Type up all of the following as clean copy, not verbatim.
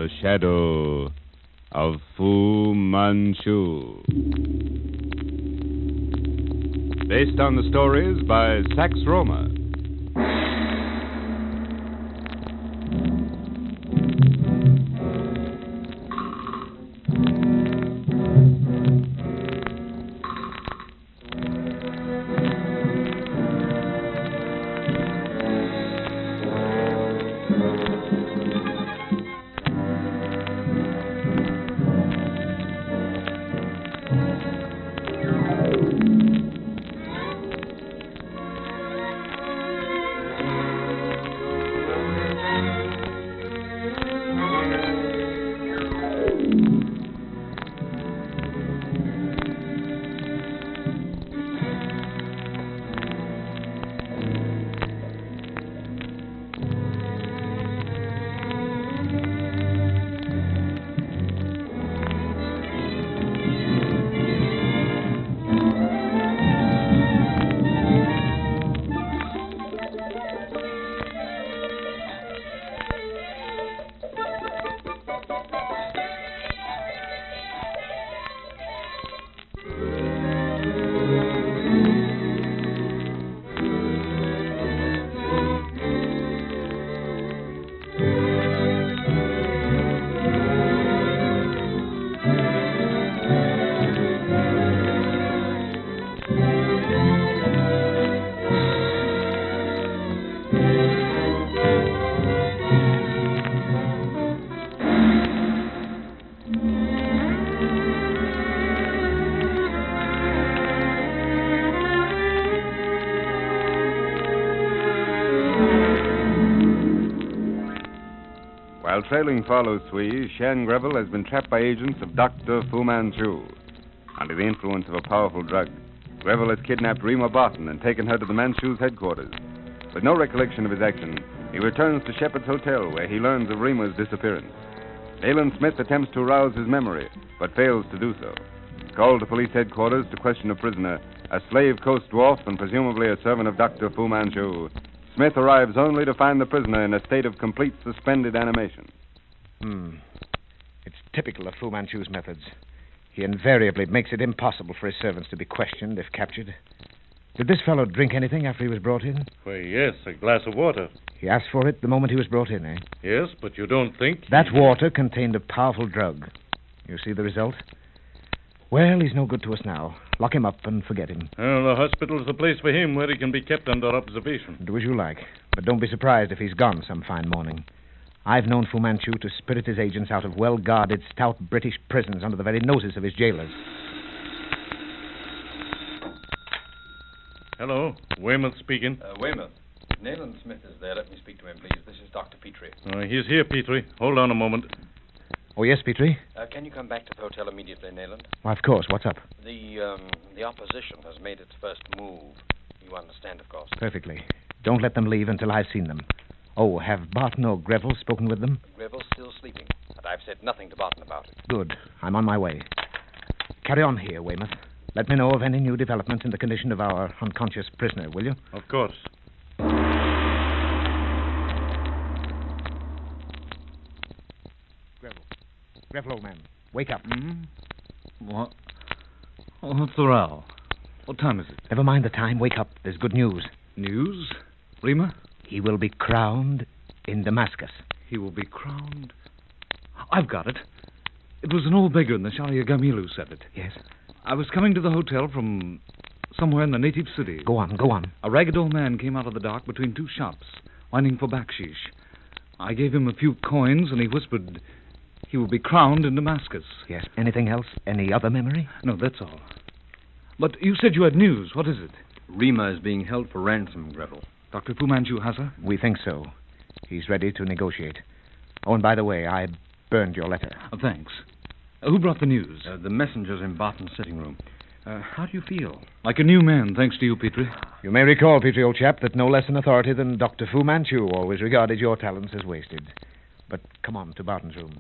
The Shadow of Fu Manchu. Based on the stories by Sax Roma. While trailing Follow Sui, Shan Greville has been trapped by agents of Dr. Fu Manchu. Under the influence of a powerful drug, Greville has kidnapped Rima Barton and taken her to the Manchu's headquarters. With no recollection of his action, he returns to Shepard's Hotel, where he learns of Rima's disappearance. Nayland Smith attempts to arouse his memory, but fails to do so. Called to police headquarters to question a prisoner, a slave coast dwarf and presumably a servant of Dr. Fu Manchu, Smith arrives only to find the prisoner in a state of complete suspended animation. It's typical of Fu Manchu's methods. He invariably makes it impossible for his servants to be questioned if captured. Did this fellow drink anything after he was brought in? Why, yes, a glass of water. He asked for it the moment he was brought in, eh? Yes, but you don't think... That water contained a powerful drug. You see the result? Well, he's no good to us now. Lock him up and forget him. Well, the hospital's the place for him where he can be kept under observation. Do as you like. But don't be surprised if he's gone some fine morning. I've known Fu Manchu to spirit his agents out of well-guarded, stout British prisons under the very noses of his jailers. Hello, Weymouth speaking. Weymouth. Nayland Smith is there. Let me speak to him, please. This is Dr. Petrie. He's here, Petrie. Hold on a moment. Oh, yes, Petrie? Can you come back to the hotel immediately, Nayland? Why, of course. What's up? The opposition has made its first move. You understand, of course. Perfectly. Don't let them leave until I've seen them. Oh, have Barton or Greville spoken with them? Greville's still sleeping, but I've said nothing to Barton about it. Good. I'm on my way. Carry on here, Weymouth. Let me know of any new developments in the condition of our unconscious prisoner, will you? Of course. Greville, old man, wake up. What? Oh, what's the row? What time is it? Never mind the time. Wake up. There's good news. News? Rima? He will be crowned in Damascus. He will be crowned? I've got it. It was an old beggar in the Sharia Gamil who said it. Yes? I was coming to the hotel from somewhere in the native city. Go on. A ragged old man came out of the dark between two shops, whining for bakshish. I gave him a few coins, and he whispered he will be crowned in Damascus. Yes. Anything else? Any other memory? No, that's all. But you said you had news. What is it? Rima is being held for ransom, Greville. Dr. Fu Manchu has her? We think so. He's ready to negotiate. Oh, and by the way, I burned your letter. Thanks. Who brought the news? The messenger's in Barton's sitting room. How do you feel? Like a new man, thanks to you, Petrie. You may recall, Petrie, old chap, that no less an authority than Dr. Fu Manchu always regarded your talents as wasted. But come on to Barton's room.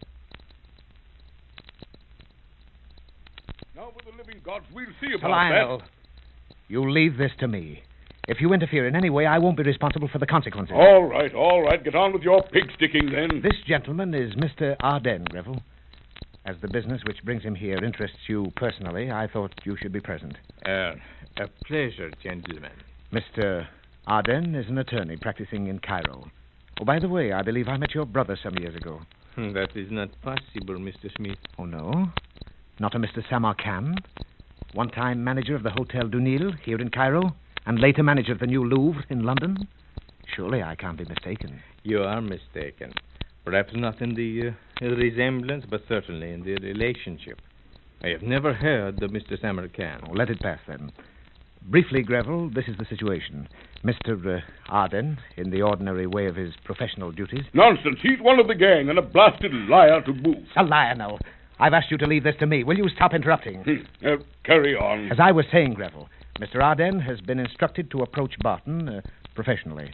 Now, for the living gods, we'll see about Lionel, you leave this to me. If you interfere in any way, I won't be responsible for the consequences. All right. Get on with your pig-sticking, then. This gentleman is Mr. Arden, Greville. As the business which brings him here interests you personally, I thought you should be present. A pleasure, gentlemen. Mr. Arden is an attorney practicing in Cairo. Oh, by the way, I believe I met your brother some years ago. That is not possible, Mr. Smith. Oh, no? Not a Mr. Samarkand? One-time manager of the Hotel du Nil here in Cairo, and later manager of the new Louvre in London? Surely I can't be mistaken. You are mistaken. Perhaps not in the resemblance, but certainly in the relationship. I have never heard of Mr. Samarkand. Oh, let it pass, then. Briefly, Greville, this is the situation. Mr. Arden, in the ordinary way of his professional duties... Nonsense. He's one of the gang and a blasted liar to boot. A liar, no. I've asked you to leave this to me. Will you stop interrupting? Carry on. As I was saying, Greville, Mr. Arden has been instructed to approach Barton professionally.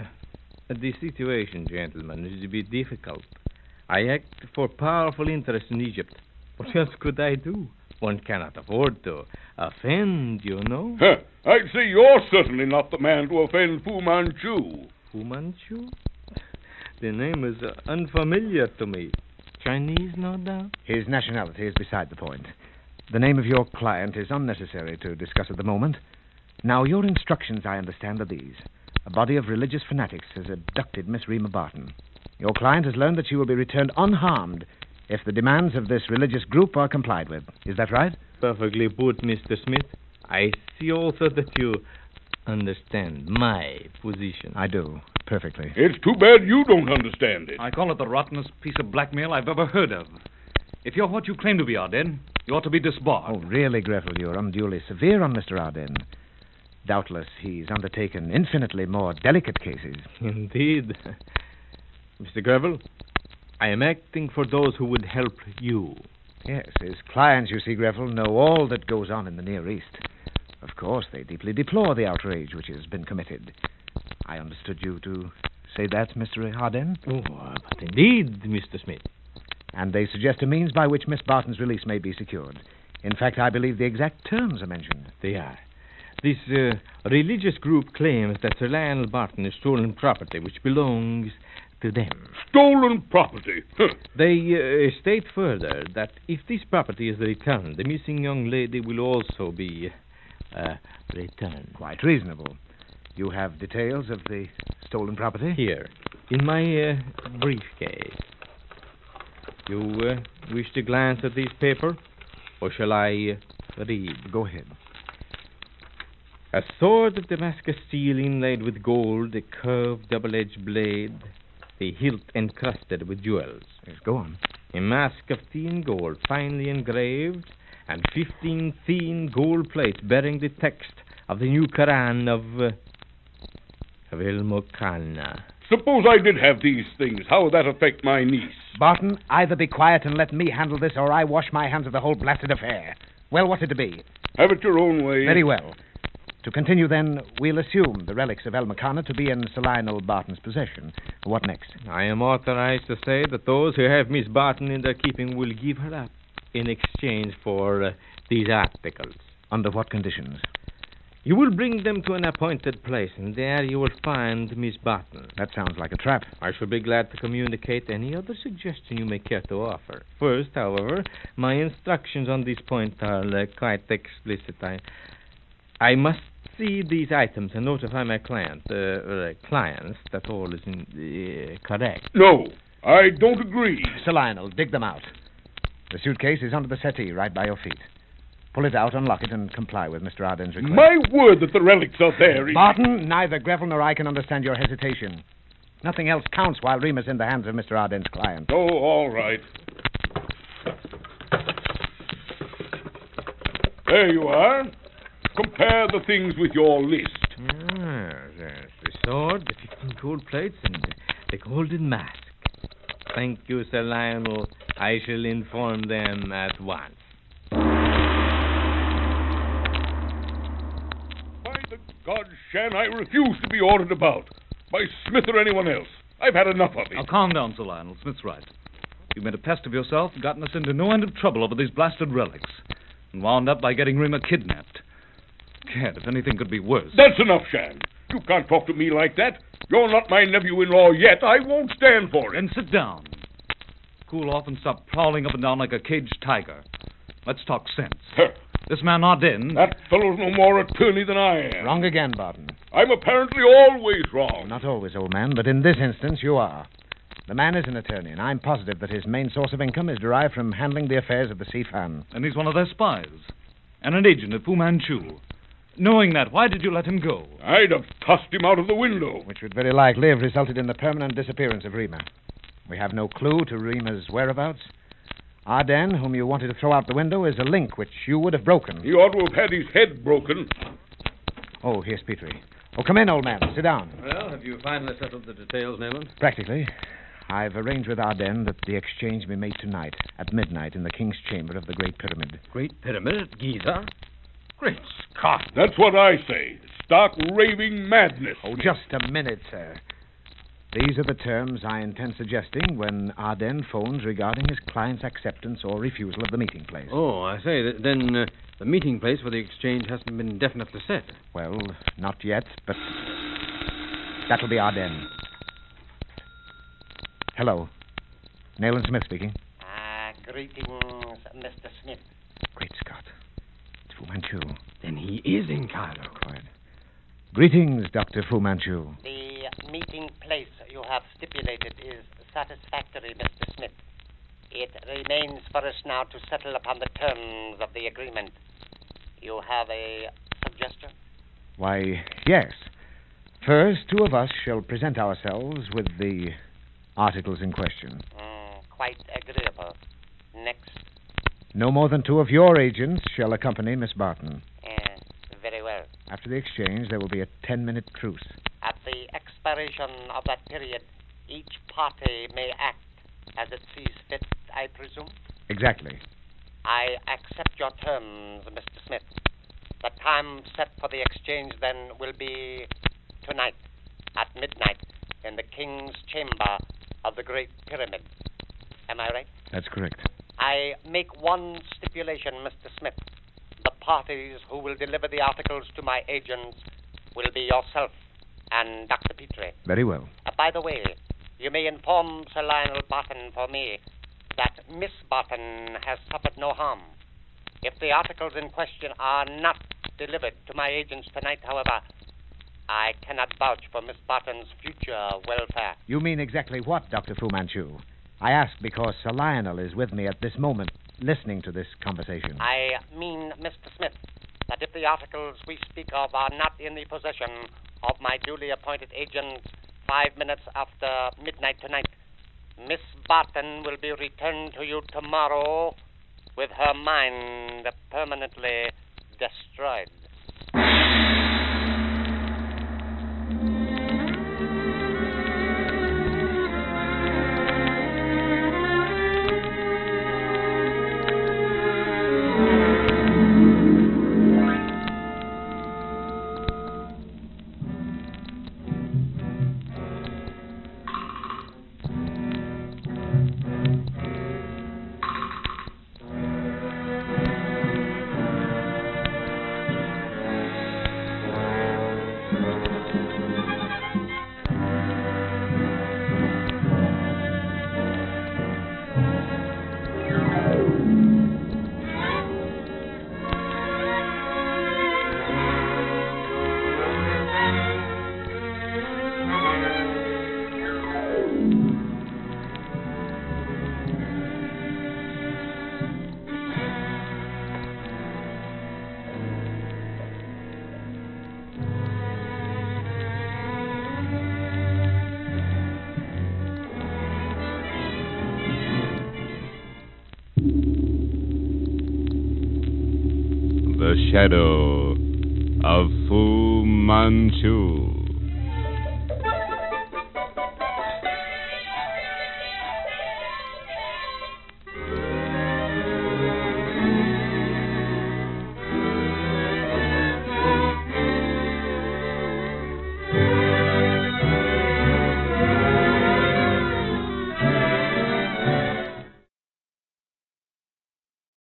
The situation, gentlemen, is a bit difficult. I act for powerful interests in Egypt. What else could I do? One cannot afford to offend, you know. I'd say you're certainly not the man to offend Fu Manchu. Fu Manchu? The name is unfamiliar to me. Chinese, no doubt? His nationality is beside the point. The name of your client is unnecessary to discuss at the moment. Now, your instructions, I understand, are these. A body of religious fanatics has abducted Miss Rima Barton. Your client has learned that she will be returned unharmed if the demands of this religious group are complied with. Is that right? Perfectly put, Mr. Smith. I see also that you understand my position. I do, perfectly. It's too bad you don't understand it. I call it the rottenest piece of blackmail I've ever heard of. If you're what you claim to be, Arden, you ought to be disbarred. Oh, really, Greville, you're unduly severe on Mr. Arden. Doubtless he's undertaken infinitely more delicate cases. Indeed. Mr. Greville, I am acting for those who would help you. Yes, his clients, you see, Greville, know all that goes on in the Near East. Of course, they deeply deplore the outrage which has been committed. I understood you to say that, Mr. Arden? Oh, but indeed, Mr. Smith. And they suggest a means by which Miss Barton's release may be secured. In fact, I believe the exact terms are mentioned. They are. This religious group claims that Sir Lionel Barton has stolen property which belongs to them. Stolen property? They state further that if this property is returned, the missing young lady will also be returned. Quite reasonable. You have details of the stolen property? Here, in my briefcase. You wish to glance at this paper, or shall I read? Go ahead. A sword of Damascus steel inlaid with gold, a curved double-edged blade, the hilt encrusted with jewels. Yes, go on. A mask of thin gold, finely engraved, and 15 thin gold plates bearing the text of the new Quran of El-Mukana. Suppose I did have these things. How would that affect my niece? Barton, either be quiet and let me handle this, or I wash my hands of the whole blasted affair. Well, what's it to be? Have it your own way. Very well. To continue, then, we'll assume the relics of El-Mukana to be in Sir Lionel Barton's possession. What next? I am authorized to say that those who have Miss Barton in their keeping will give her up in exchange for these articles. Under what conditions? You will bring them to an appointed place, and there you will find Miss Barton. That sounds like a trap. I shall be glad to communicate any other suggestion you may care to offer. First, however, my instructions on this point are quite explicit. I must see these items and notify my clients that all is correct. No, I don't agree. Sir Lionel, dig them out. The suitcase is under the settee right by your feet. Pull it out, unlock it, and comply with Mr. Arden's request. My word that the relics are there. Barton, neither Greville nor I can understand your hesitation. Nothing else counts while Rima's in the hands of Mr. Arden's client. Oh, all right. There you are. Compare the things with your list. There's the sword, the 15 gold plates, and the golden mask. Thank you, Sir Lionel. I shall inform them at once. By the God, Shan, I refuse to be ordered about by Smith or anyone else. I've had enough of it. Now, calm down, Sir Lionel. Smith's right. You've made a pest of yourself and gotten us into no end of trouble over these blasted relics, and wound up by getting Rima kidnapped. Gad, if anything could be worse. That's enough, Shan. You can't talk to me like that. You're not my nephew-in-law yet. I won't stand for it. Then sit down. Cool off and stop prowling up and down like a caged tiger. Let's talk sense. Huh. This man Ardennes... That fellow's no more attorney than I am. Wrong again, Barton. I'm apparently always wrong. Not always, old man, but in this instance you are. The man is an attorney, and I'm positive that his main source of income is derived from handling the affairs of the Si Fan. And he's one of their spies. And an agent of Fu Manchu. Knowing that, why did you let him go? I'd have tossed him out of the window. Which would very likely have resulted in the permanent disappearance of Rima. We have no clue to Rima's whereabouts. Ardennes, whom you wanted to throw out the window, is a link which you would have broken. He ought to have had his head broken. Oh, here's Petrie. Oh, come in, old man. Sit down. Well, have you finally settled the details, Nayland? Practically. I've arranged with Ardennes that the exchange be made tonight, at midnight, in the King's Chamber of the Great Pyramid. Great Pyramid at Giza? Great Scott! That's what I say. Stark raving madness. Oh, just a minute, sir. These are the terms I intend suggesting when Ardennes phones regarding his client's acceptance or refusal of the meeting place. Oh, I say. Then the meeting place for the exchange hasn't been definitely set. Well, not yet, but that'll be Ardennes. Hello. Nayland Smith speaking. Greetings, Mr. Smith. Great Scott. It's Fu Manchu. Then he is in Cairo. Quiet. Greetings, Dr. Fu Manchu. The meeting place you have stipulated is satisfactory, Mr. Smith. It remains for us now to settle upon the terms of the agreement. You have a suggestion? Why, yes. First, two of us shall present ourselves with the articles in question. Quite agreeable. Next. No more than two of your agents shall accompany Miss Barton. Very well. After the exchange, there will be a 10-minute truce. At the expiration of that period, each party may act as it sees fit, I presume? Exactly. I accept your terms, Mr. Smith. The time set for the exchange, then, will be tonight, at midnight, in the King's Chamber of the Great Pyramid. Am I right? That's correct. I make one stipulation, Mr. Smith. The parties who will deliver the articles to my agents will be yourself and Dr. Petrie. Very well. By the way, you may inform Sir Lionel Barton for me that Miss Barton has suffered no harm. If the articles in question are not delivered to my agents tonight, however, I cannot vouch for Miss Barton's future welfare. You mean exactly what, Dr. Fu Manchu? I ask because Sir Lionel is with me at this moment, listening to this conversation. I mean, Mr. Smith, that if the articles we speak of are not in the possession of my duly appointed agent 5 minutes after midnight tonight, Miss Barton will be returned to you tomorrow with her mind permanently destroyed. The Shadow of Fu Manchu.